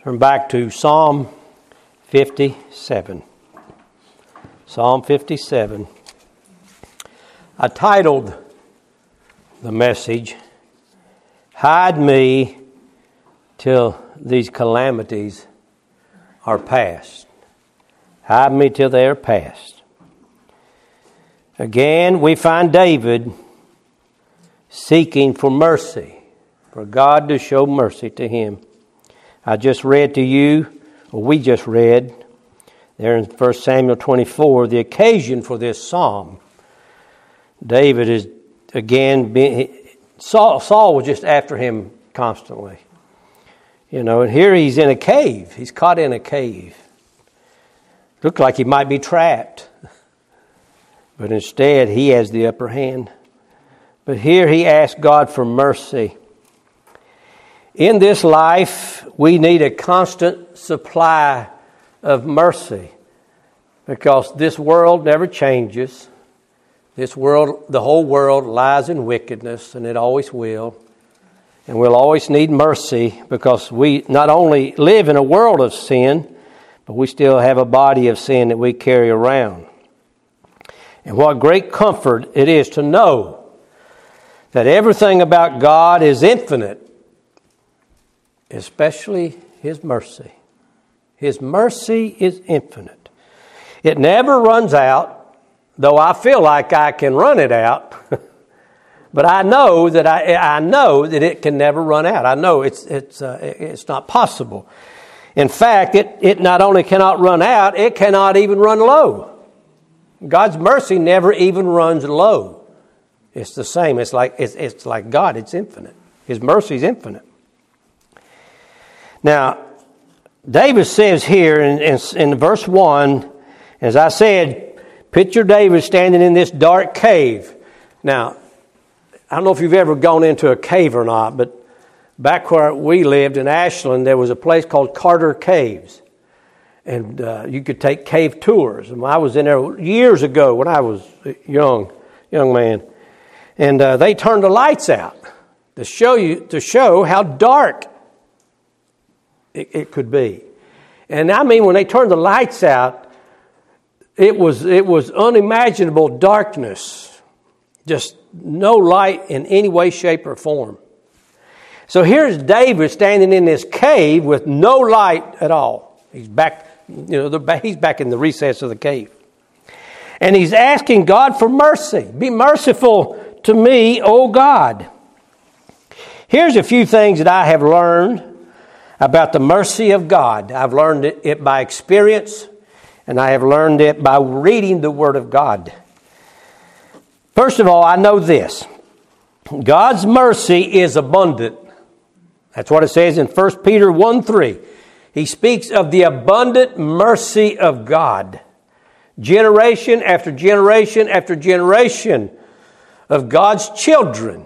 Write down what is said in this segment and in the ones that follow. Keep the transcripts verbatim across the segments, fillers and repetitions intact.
Turn back to Psalm fifty-seven. Psalm fifty-seven. I titled the message, "Hide me till these calamities are past." Hide me till they are past. Again, we find David seeking for mercy, for God to show mercy to him. I just read to you, or we just read, there in First Samuel twenty-four, the occasion for this psalm. David is, again, being, Saul, Saul was just after him constantly. You know, and here he's in a cave. He's caught in a cave. Looked like he might be trapped. But instead, he has the upper hand. But here he asks God for mercy. In this life, we need a constant supply of mercy because this world never changes. This world, the whole world lies in wickedness, and it always will. And we'll always need mercy because we not only live in a world of sin, but we still have a body of sin that we carry around. And what great comfort it is to know that everything about God is infinite, especially His mercy. His mercy is infinite. It never runs out, though I feel like I can run it out. But I know that I I know that it can never run out. I know it's it's uh, it's not possible. In fact, it it not only cannot run out, it cannot even run low. God's mercy never even runs low. It's the same. It's like it's it's like God. It's infinite. His mercy is infinite. Now, David says here in, in, in verse one, as I said, picture David standing in this dark cave. Now, I don't know if you've ever gone into a cave or not, but back where we lived in Ashland, there was a place called Carter Caves. And uh, you could take cave tours. And I was in there years ago when I was a young, young man. And uh, they turned the lights out to show you to show how dark it, it could be. And I mean, when they turned the lights out, it was it was unimaginable darkness. Just no light in any way, shape, or form. So here's David standing in this cave with no light at all. He's back, you know, the, he's back in the recess of the cave. And he's asking God for mercy. Be merciful to me, O God. Here's a few things that I have learned about the mercy of God. I've learned it, it by experience, and I have learned it by reading the Word of God. First of all, I know this. God's mercy is abundant. That's what it says in First Peter one three. He speaks of the abundant mercy of God. Generation after generation after generation of God's children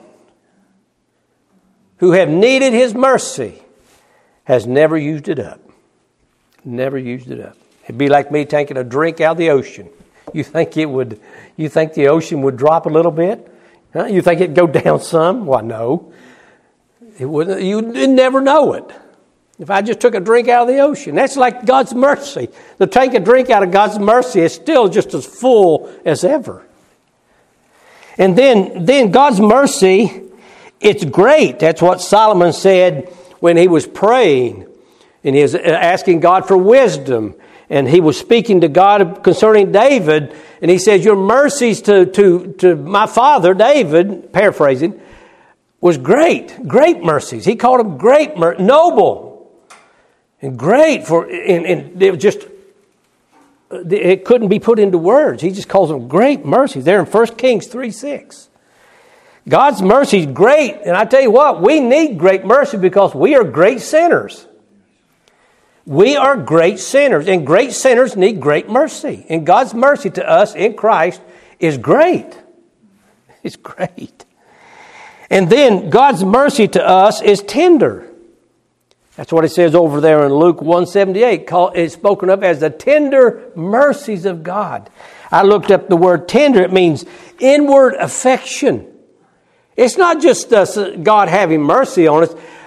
who have needed His mercy has never used it up. Never used it up. It'd be like me taking a drink out of the ocean. You think it would? You think the ocean would drop a little bit? Huh? You think it'd go down some? Why, no. It wouldn't. You'd never know it. If I just took a drink out of the ocean, that's like God's mercy. To take a drink out of God's mercy is still just as full as ever. And then, then God's mercy, it's great. That's what Solomon said when he was praying and he was asking God for wisdom. And he was speaking to God concerning David. And he says, your mercies to, to, to my father, David, paraphrasing, was great. Great mercies. He called them great, mer- noble. And great for, and, and it was just, it couldn't be put into words. He just calls them great mercies. They're in First Kings three six. God's mercy is great. And I tell you what, we need great mercy because we are great sinners. We are great sinners, and great sinners need great mercy. And God's mercy to us in Christ is great. It's great. And then God's mercy to us is tender. That's what it says over there in Luke one seventy-eight. It's spoken of as the tender mercies of God. I looked up the word tender. It means inward affection. It's not just uh, God having mercy on us,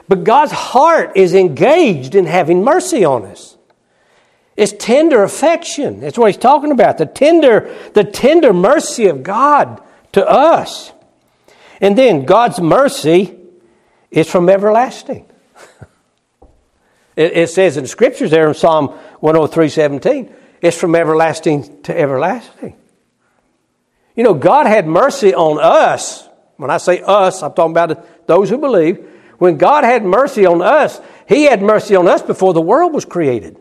But God's heart is engaged in having mercy on us. It's tender affection. That's what he's talking about. The tender, the tender mercy of God to us. And then God's mercy is from everlasting. it, it says in the scriptures there in Psalm one oh three seventeen, it's from everlasting to everlasting. You know, God had mercy on us. When I say us, I'm talking about those who believe. When God had mercy on us, He had mercy on us before the world was created.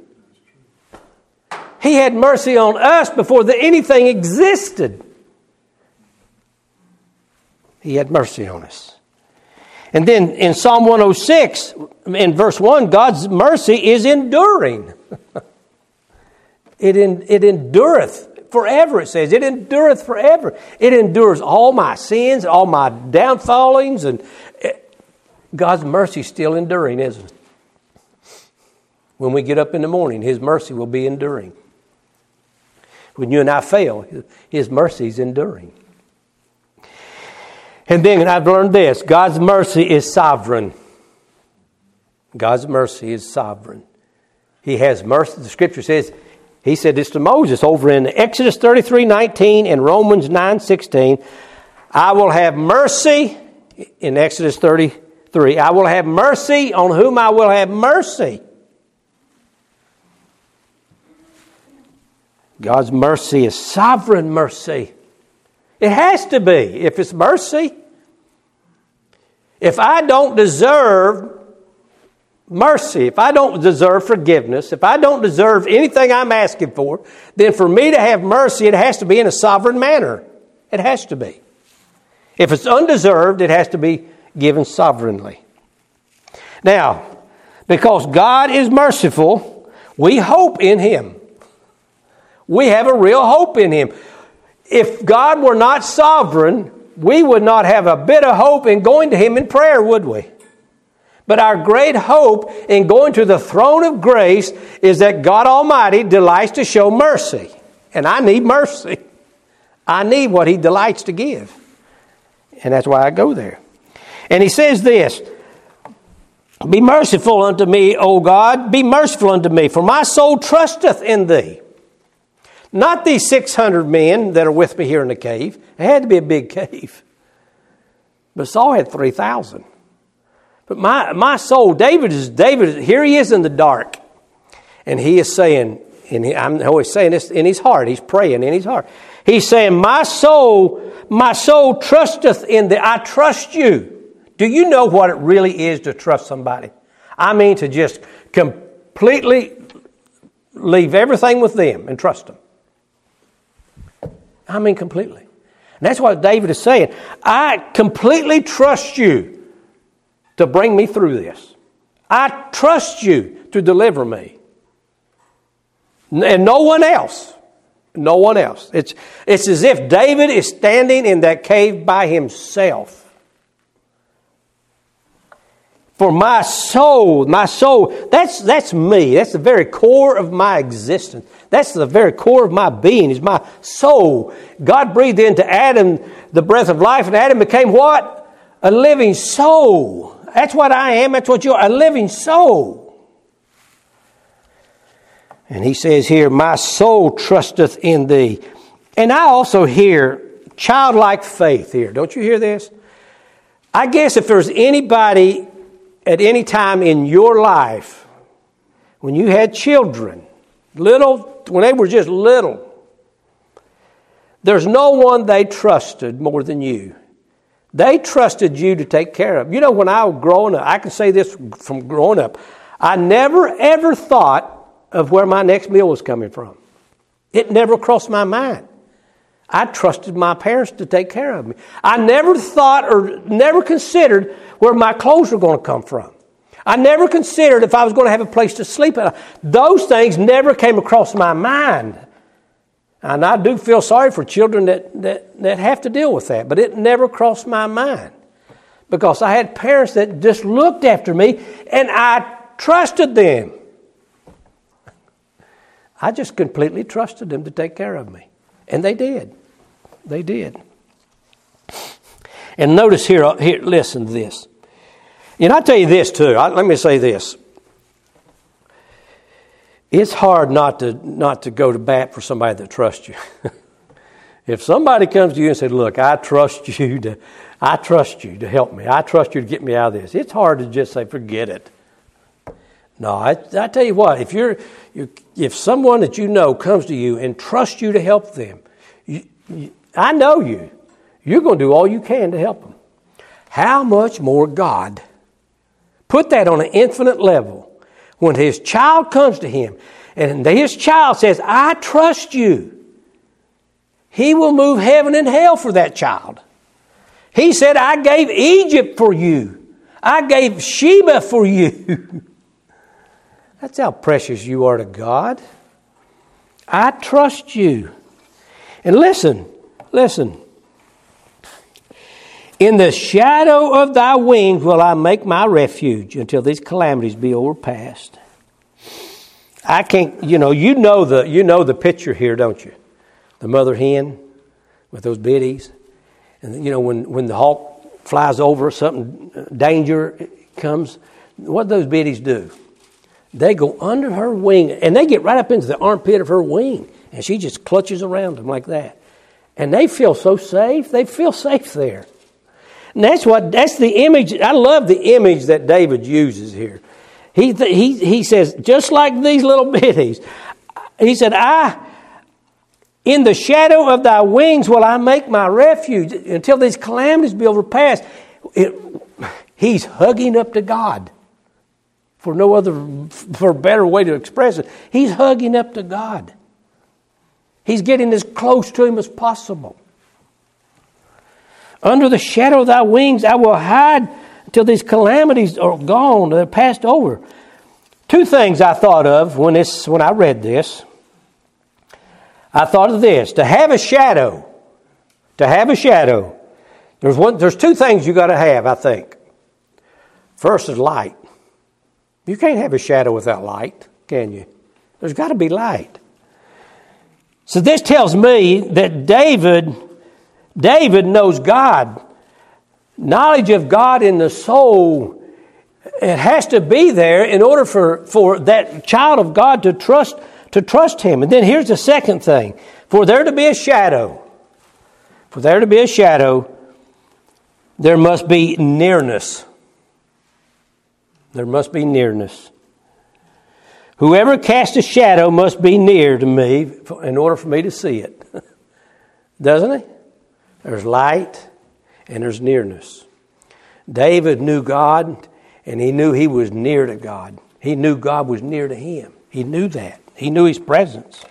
He had mercy on us before the, anything existed. He had mercy on us. And then in Psalm one oh six, in verse one, God's mercy is enduring. it, in, it endureth forever, it says. It endureth forever. It endures all my sins, all my downfallings, and it, God's mercy is still enduring, isn't it? When we get up in the morning, His mercy will be enduring. When you and I fail, His mercy is enduring. And then I've learned this. God's mercy is sovereign. God's mercy is sovereign. He has mercy. The scripture says, He said this to Moses over in Exodus thirty-three nineteen and Romans nine sixteen. I will have mercy, in Exodus thirty-three, I will have mercy on whom I will have mercy. God's mercy is sovereign mercy. It has to be, if it's mercy. If I don't deserve mercy, if I don't deserve forgiveness, if I don't deserve anything I'm asking for, then for me to have mercy, it has to be in a sovereign manner. It has to be. If it's undeserved, it has to be given sovereignly. Now, because God is merciful, we hope in Him. We have a real hope in Him. If God were not sovereign, we would not have a bit of hope in going to Him in prayer, would we? But our great hope in going to the throne of grace is that God Almighty delights to show mercy. And I need mercy. I need what He delights to give. And that's why I go there. And He says this, be merciful unto me, O God, be merciful unto me, for my soul trusteth in Thee. Not these six hundred men that are with me here in the cave. It had to be a big cave. But Saul had three thousand. But my, my soul, David is, David, here he is in the dark. And he is saying, and he, I'm always saying this in his heart. He's praying in his heart. He's saying, my soul, my soul trusteth in Thee. I trust You. Do you know what it really is to trust somebody? I mean to just completely leave everything with them and trust them. I mean completely. And that's what David is saying. I completely trust You to bring me through this. I trust You to deliver me. And no one else. No one else. It's, it's as if David is standing in that cave by himself. For my soul, my soul, that's that's me. That's the very core of my existence. That's the very core of my being, is my soul. God breathed into Adam the breath of life, and Adam became what? A living soul. That's what I am. That's what you are, a living soul. And he says here, my soul trusteth in Thee. And I also hear childlike faith here. Don't you hear this? I guess if there's anybody at any time in your life, when you had children, little, when they were just little, there's no one they trusted more than you. They trusted you to take care of. You know, when I was growing up, I can say this from growing up, I never ever thought of where my next meal was coming from. It never crossed my mind. I trusted my parents to take care of me. I never thought or never considered where my clothes were going to come from. I never considered if I was going to have a place to sleep. Those things never came across my mind. And I do feel sorry for children that, that, that have to deal with that. But it never crossed my mind. Because I had parents that just looked after me and I trusted them. I just completely trusted them to take care of me. And they did. They did. And notice here, here, listen to this. You know, I'll tell you this too. I, let me say this. It's hard not to not to go to bat for somebody that trusts you. If somebody comes to you and says, "Look, I trust you to, I trust you to help me. I trust you to get me out of this." It's hard to just say, "Forget it." No, I, I tell you what. If you're, you, if someone that you know comes to you and trusts you to help them, you, you, I know you. You're going to do all you can to help them. How much more God? Put that on an infinite level. When his child comes to him and his child says, "I trust you," he will move heaven and hell for that child. He said, "I gave Egypt for you. I gave Sheba for you." That's how precious you are to God. I trust you. And listen, listen. "In the shadow of thy wings will I make my refuge until these calamities be overpast." I can't, you know, you know the you know the picture here, don't you? The mother hen with those biddies. And, you know, when, when the hawk flies over, something, danger comes, what do those biddies do? They go under her wing, and they get right up into the armpit of her wing, and she just clutches around them like that. And they feel so safe. They feel safe there. And that's what, that's the image. I love the image that David uses here. He, he, he says, just like these little biddies, he said, I, in the shadow of thy wings will I make my refuge until these calamities be overpast. It, he's hugging up to God. For no other, for a better way to express it. He's hugging up to God. He's getting as close to him as possible. Under the shadow of thy wings I will hide until these calamities are gone, they're passed over. Two things I thought of when this when I read this. I thought of this. To have a shadow. To have a shadow. There's one there's two things you gotta have, I think. First is light. You can't have a shadow without light, can you? There's got to be light. So this tells me that David, David knows God. Knowledge of God in the soul, it has to be there in order for, for that child of God to trust, to trust him. And then here's the second thing. For there to be a shadow, for there to be a shadow, there must be nearness. There must be nearness. Whoever casts a shadow must be near to me in order for me to see it. Doesn't he? There's light and there's nearness. David knew God and he knew he was near to God. He knew God was near to him. He knew that. He knew his presence.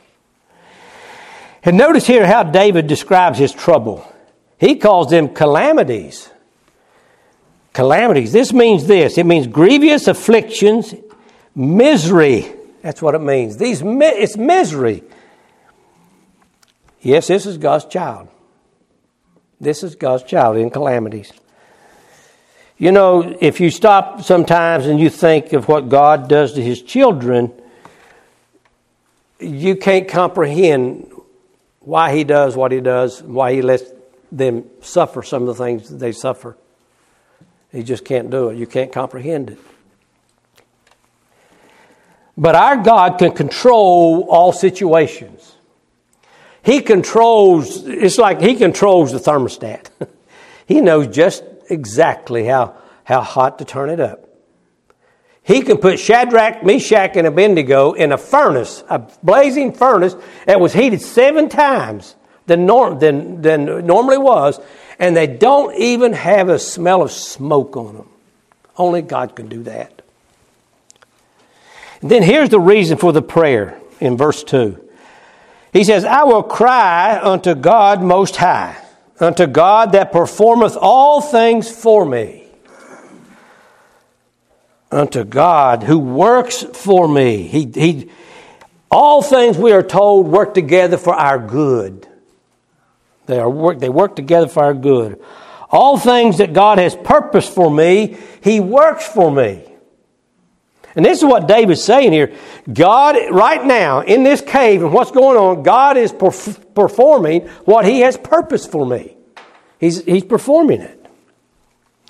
And notice here how David describes his trouble. He calls them calamities. Calamities. This means this. It means grievous afflictions, misery. That's what it means. These it's misery. Yes, this is God's child. This is God's child in calamities. You know, if you stop sometimes and you think of what God does to his children, you can't comprehend why he does what he does, why he lets them suffer some of the things that they suffer. You just can't do it. You can't comprehend it. But our God can control all situations. He controls, it's like he controls the thermostat. He knows just exactly how, how hot to turn it up. He can put Shadrach, Meshach, and Abednego in a furnace, a blazing furnace that was heated seven times than, norm, than, than normally was, and they don't even have a smell of smoke on them. Only God can do that. And then here's the reason for the prayer in verse two. He says, I will cry unto God Most High, unto God that performeth all things for me. Unto God who works for me. He, he, all things we are told work together for our good. They are work. They work together for our good. All things that God has purposed for me, He works for me. And this is what David's saying here. God, right now, in this cave and what's going on, God is perf- performing what He has purposed for me. He's, he's performing it.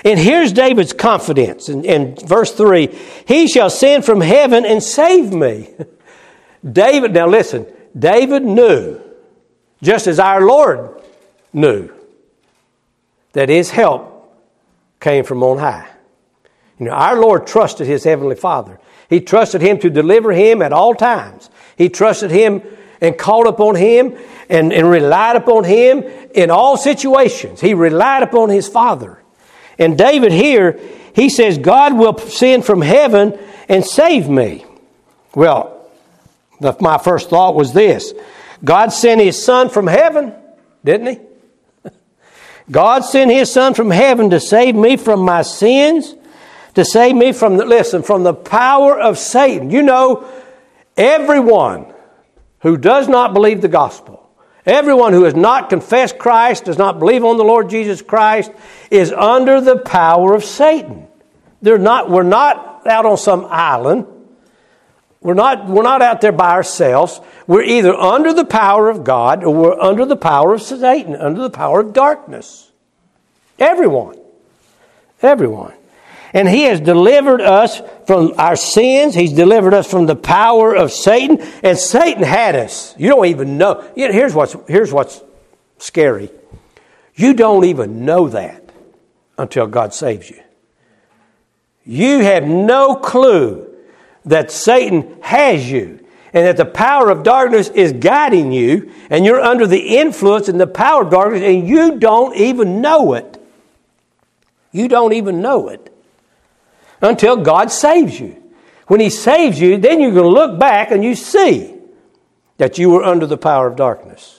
And here's David's confidence in, in verse three. He shall send from heaven and save me. David, now listen, David knew, just as our Lord knew, that his help came from on high. You know, our Lord trusted his heavenly Father. He trusted him to deliver him at all times. He trusted him and called upon him and, and relied upon him in all situations. He relied upon his Father. And David here, he says, God will send from heaven and save me. Well, the, my first thought was this. God sent his Son from heaven, didn't he? God sent his Son from heaven to save me from my sins, to save me from the, listen, from the power of Satan. You know, everyone who does not believe the gospel, everyone who has not confessed Christ, does not believe on the Lord Jesus Christ, is under the power of Satan. They're not, we're not out on some island. We're not, we're not out there by ourselves. We're either under the power of God or we're under the power of Satan, under the power of darkness. Everyone. Everyone. And he has delivered us from our sins. He's delivered us from the power of Satan. And Satan had us. You don't even know. You know, here's what's, here's what's scary. You don't even know that until God saves you. You have no clue that Satan has you and that the power of darkness is guiding you and you're under the influence and the power of darkness and you don't even know it. You don't even know it. Until God saves you. When he saves you, then you're going to look back and you see that you were under the power of darkness.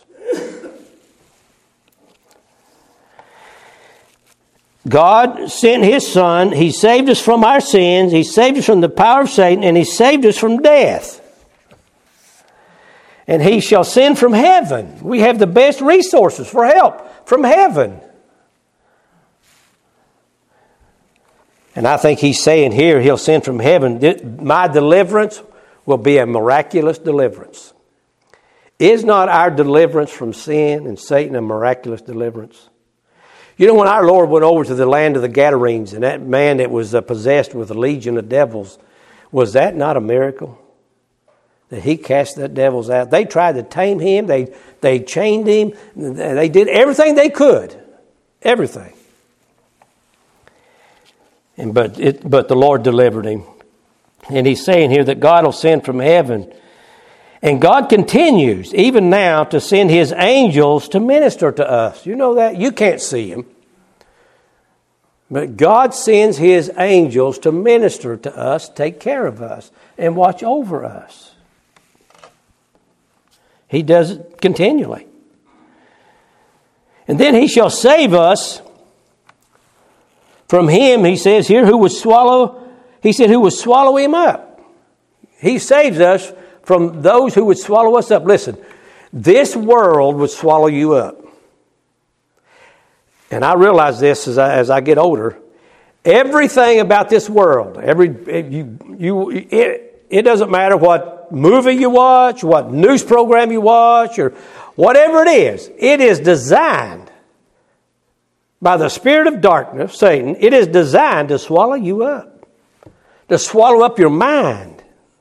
God sent his Son. He saved us from our sins. He saved us from the power of Satan. And he saved us from death. And he shall send from heaven. We have the best resources for help from heaven. And I think he's saying here, he'll send from heaven, my deliverance will be a miraculous deliverance. Is not our deliverance from sin and Satan a miraculous deliverance? You know, when our Lord went over to the land of the Gadarenes and that man that was uh, possessed with a legion of devils, was that not a miracle? That he cast that devils out. They tried to tame him. They, they chained him. They did everything they could. Everything. And but it, but the Lord delivered him. And he's saying here that God will send from heaven. And God continues, even now, to send his angels to minister to us. You know that? You can't see him. But God sends his angels to minister to us, take care of us, and watch over us. He does it continually. And then he shall save us from him, he says here, who would swallow, he said, who would swallow him up. He saves us from those who would swallow us up. Listen, this world would swallow you up. And I realize this as I, as I get older. Everything about this world, every you you it, it doesn't matter what movie you watch, what news program you watch, or whatever it is, it is designed by the spirit of darkness, Satan. It is designed to swallow you up, to swallow up your mind,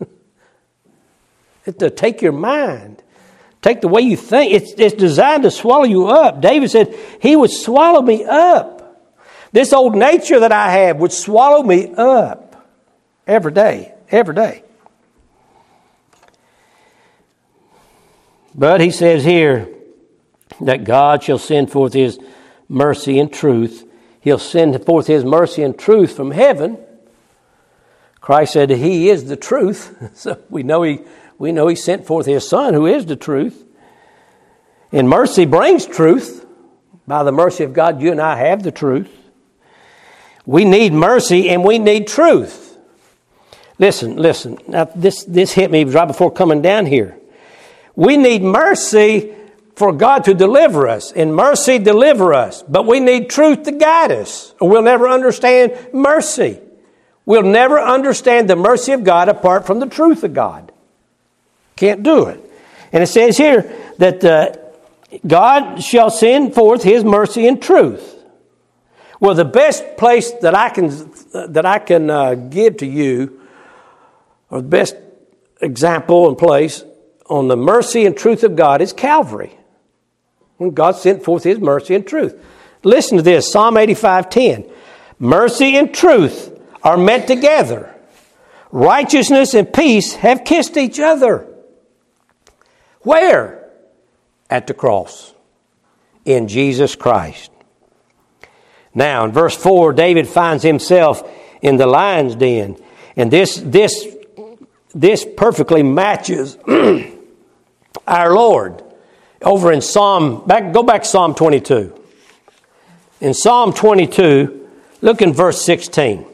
to take your mind, take the way you think. It's, it's designed to swallow you up. David said, he would swallow me up. This old nature that I have would swallow me up every day, every day. But he says here that God shall send forth his mercy and truth. He'll send forth his mercy and truth from heaven. Christ said he is the truth. So we know he we know he sent forth his Son who is the truth. And mercy brings truth. By the mercy of God, you and I have the truth. We need mercy and we need truth. Listen, listen. Now this, this hit me right before coming down here. We need mercy for God to deliver us, and mercy deliver us. But we need truth to guide us, or we'll never understand mercy. We'll never understand the mercy of God apart from the truth of God. Can't do it. And it says here that uh, God shall send forth his mercy and truth. Well, the best place that I can that I can uh, give to you, or the best example and place on the mercy and truth of God is Calvary, when God sent forth His mercy and truth. Listen to this, Psalm eighty-five ten. Mercy and truth are met together. Righteousness and peace have kissed each other. Where? At the cross. In Jesus Christ. Now, in verse four, David finds himself in the lion's den. And this, this, this perfectly matches our Lord. Over in Psalm, back, go back to Psalm twenty-two. In Psalm twenty-two, look in verse sixteen.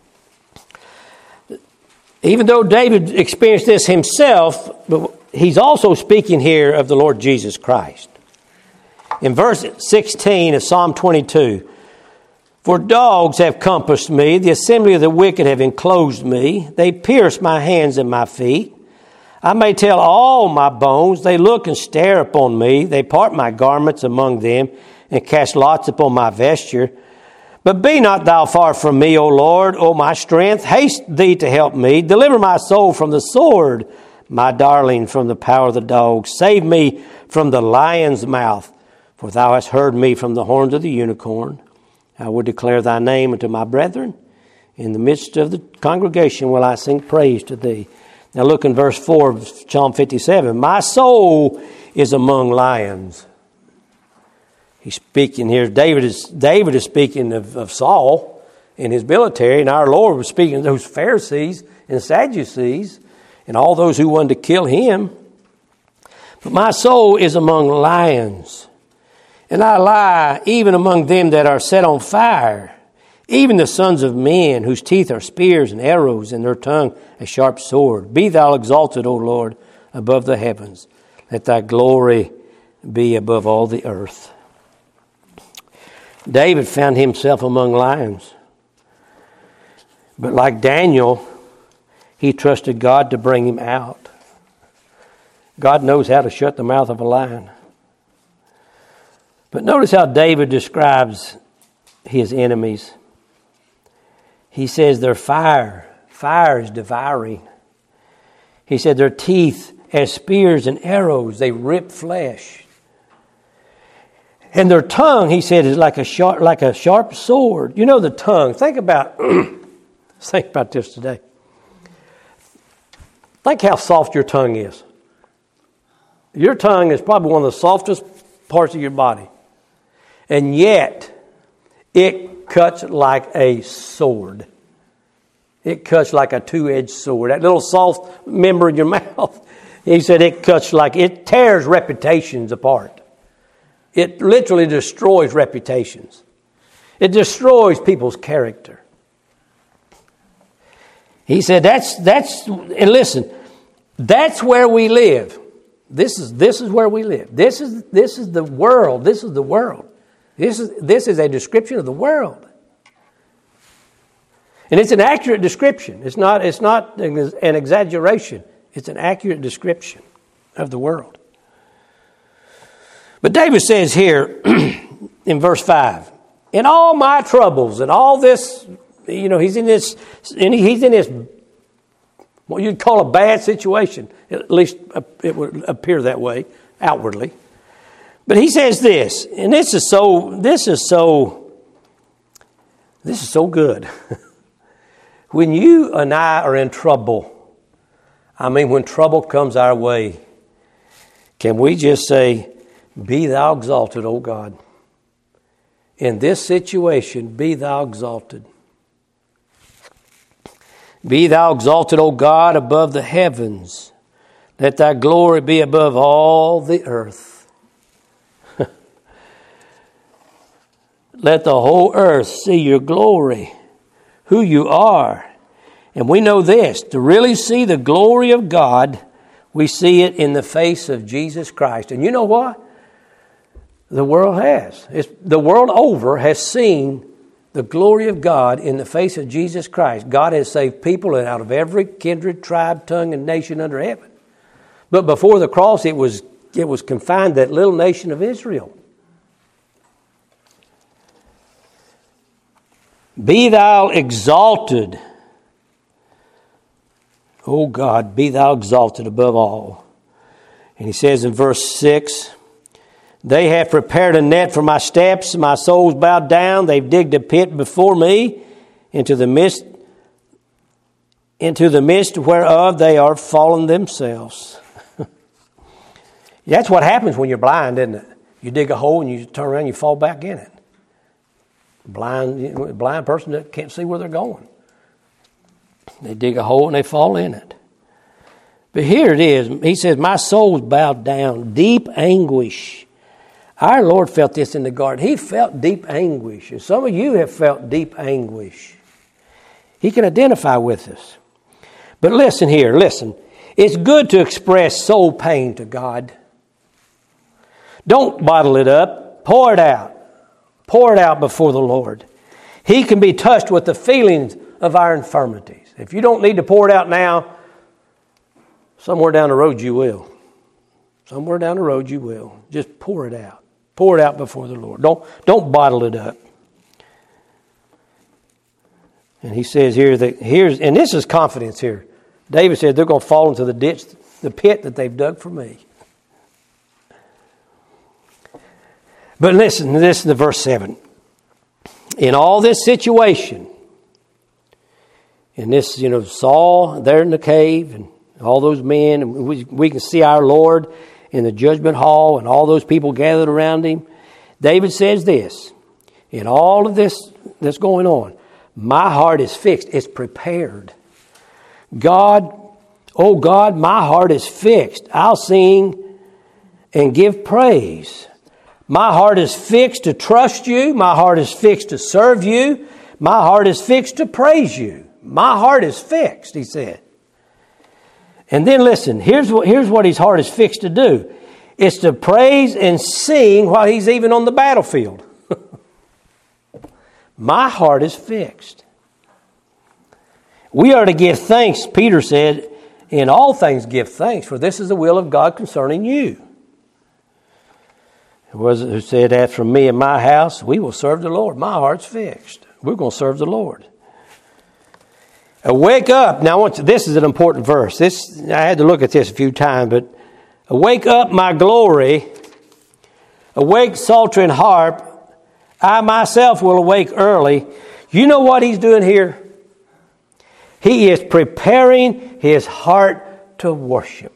Even though David experienced this himself, but he's also speaking here of the Lord Jesus Christ. In verse sixteen of Psalm twenty-two, for dogs have compassed me, the assembly of the wicked have enclosed me. They pierce my hands and my feet. I may tell all my bones, they look and stare upon me. They part my garments among them and cast lots upon my vesture. But be not thou far from me, O Lord, O my strength. Haste thee to help me. Deliver my soul from the sword, my darling, from the power of the dog. Save me from the lion's mouth, for thou hast heard me from the horns of the unicorn. I will declare thy name unto my brethren. In the midst of the congregation will I sing praise to thee. Now look in verse four of Psalm fifty-seven. My soul is among lions. He's speaking here. David is David is speaking of, of Saul and his military, and our Lord was speaking of those Pharisees and Sadducees and all those who wanted to kill him. But my soul is among lions, and I lie even among them that are set on fire, even the sons of men, whose teeth are spears and arrows, and their tongue a sharp sword. Be thou exalted, O Lord, above the heavens. Let thy glory be above all the earth. David found himself among lions. But like Daniel, he trusted God to bring him out. God knows how to shut the mouth of a lion. But notice how David describes his enemies. He says their fire, fire is devouring. He said their teeth as spears and arrows, they rip flesh. And their tongue, he said, is like a sharp, like a sharp sword. You know the tongue. Think about, think about this today. Think how soft your tongue is. Your tongue is probably one of the softest parts of your body. And yet, it cuts like a sword. It cuts like a two-edged sword. That little soft member in your mouth, he said it cuts like, it tears reputations apart. It literally destroys reputations. It destroys people's character. He said that's, that's, and listen, that's where we live. This is, this is where we live. This is, this is the world. This is the world. This is, this is a description of the world. And it's an accurate description. It's not, it's not an exaggeration. It's an accurate description of the world. But David says here in verse five, in all my troubles and all this, you know, he's in this, he's in this, what you'd call a bad situation. At least it would appear that way outwardly. But he says this, and this is so, this is so, this is so good. When you and I are in trouble, I mean, when trouble comes our way, can we just say, be thou exalted, O God. In this situation, be thou exalted. Be thou exalted, O God, above the heavens. Let thy glory be above all the earth. Let the whole earth see your glory, who you are. And we know this, to really see the glory of God, we see it in the face of Jesus Christ. And you know what? The world has. It's, the world over has seen the glory of God in the face of Jesus Christ. God has saved people out of every kindred, tribe, tongue, and nation under heaven. But before the cross, it was, it was confined to that little nation of Israel. Be thou exalted. O God, be thou exalted above all. And he says in verse six, they have prepared a net for my steps. My soul's bowed down. They've digged a pit before me into the midst, into the midst whereof they are fallen themselves. That's what happens when you're blind, isn't it? You dig a hole and you turn around and you fall back in it. Blind, blind person that can't see where they're going. They dig a hole and they fall in it. But here it is. He says, my soul's bowed down, deep anguish. Our Lord felt this in the garden. He felt deep anguish. And some of you have felt deep anguish. He can identify with us. But listen here, listen. It's good to express soul pain to God. Don't bottle it up. Pour it out. Pour it out before the Lord. He can be touched with the feelings of our infirmities. If you don't need to pour it out now, somewhere down the road you will. Somewhere down the road you will. Just pour it out. Pour it out before the Lord. Don't, don't bottle it up. And he says here that here's, and this is confidence here. David said they're going to fall into the ditch, the pit that they've dug for me. But listen, listen to verse seven. In all this situation, in this, you know, Saul there in the cave and all those men, and we, we can see our Lord in the judgment hall and all those people gathered around him. David says this, in all of this that's going on, my heart is fixed, it's prepared. God, oh God, my heart is fixed. I'll sing and give praise. My heart is fixed to trust you. My heart is fixed to serve you. My heart is fixed to praise you. My heart is fixed, he said. And then listen, here's what, here's what his heart is fixed to do. It's to praise and sing while he's even on the battlefield. My heart is fixed. We are to give thanks, Peter said, in all things give thanks, for this is the will of God concerning you. It was who said, as for me and my house, we will serve the Lord. My heart's fixed. We're going to serve the Lord. Awake up. Now, I want to, this is an important verse. This I had to look at this a few times, but awake up, my glory. Awake, psaltery and harp. I myself will awake early. You know what he's doing here? He is preparing his heart to worship.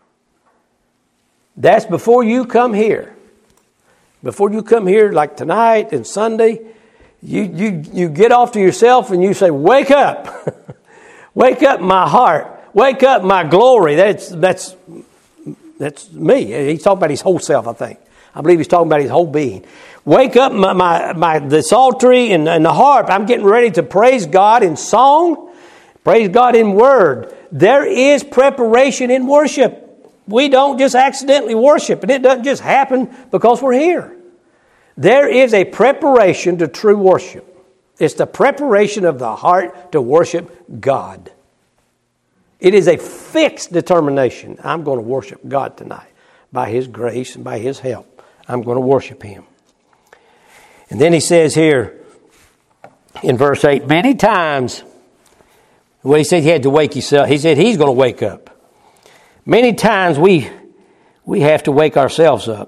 That's before you come here. Before you come here, like tonight and Sunday, you you you get off to yourself and you say, wake up. Wake up my heart. Wake up my glory. That's that's that's me. He's talking about his whole self, I think. I believe he's talking about his whole being. Wake up my, my, my the psaltery and, and the harp. I'm getting ready to praise God in song. Praise God in word. There is preparation in worship. We don't just accidentally worship, and it doesn't just happen because we're here. There is a preparation to true worship. It's the preparation of the heart to worship God. It is a fixed determination. I'm going to worship God tonight. By His grace and by His help, I'm going to worship Him. And then he says here in verse eight, many times, well, he said he had to wake himself. He said he's going to wake up. Many times we we have to wake ourselves up.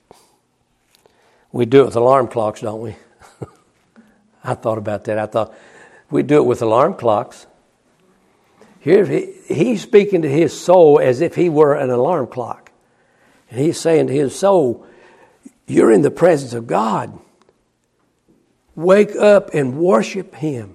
We do it with alarm clocks, don't we? I thought about that. I thought we do it with alarm clocks. Here he, he's speaking to his soul as if he were an alarm clock. And he's saying to his soul, you're in the presence of God. Wake up and worship Him.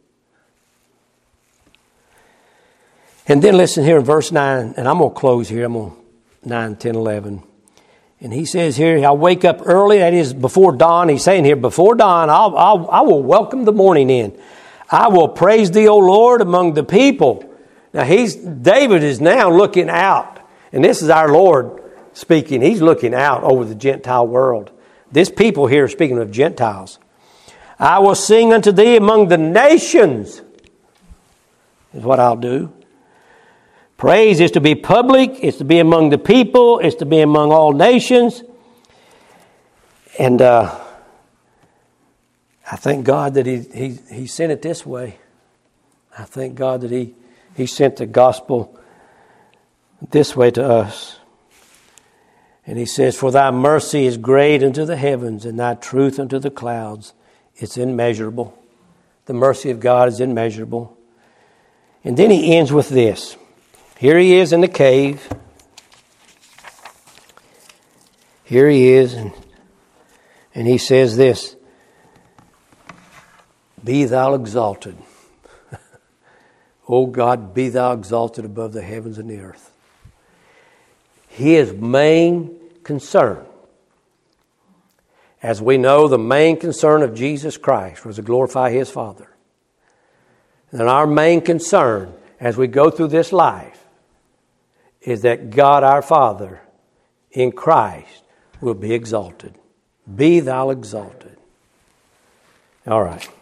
And then listen here in verse nine, and I'm going to close here. I'm on nine, ten, eleven. And he says here, I'll wake up early, that is before dawn. He's saying here, before dawn, I'll, I'll, I will welcome the morning in. I will praise Thee, O Lord, among the people. Now, he's David is now looking out. And this is our Lord speaking. He's looking out over the Gentile world. This people here, speaking of Gentiles. I will sing unto Thee among the nations, is what I'll do. Praise is to be public. It's to be among the people. It's to be among all nations. And uh, I thank God that he, he, he sent it this way. I thank God that he, he sent the gospel this way to us. And he says, for thy mercy is great unto the heavens, and thy truth unto the clouds. It's immeasurable. The mercy of God is immeasurable. And then he ends with this. Here he is in the cave. Here he is, and, and he says this, be thou exalted. O God, be thou exalted above the heavens and the earth. His main concern, as we know, the main concern of Jesus Christ was to glorify his Father. And our main concern as we go through this life is that God our Father in Christ will be exalted. Be thou exalted. All right.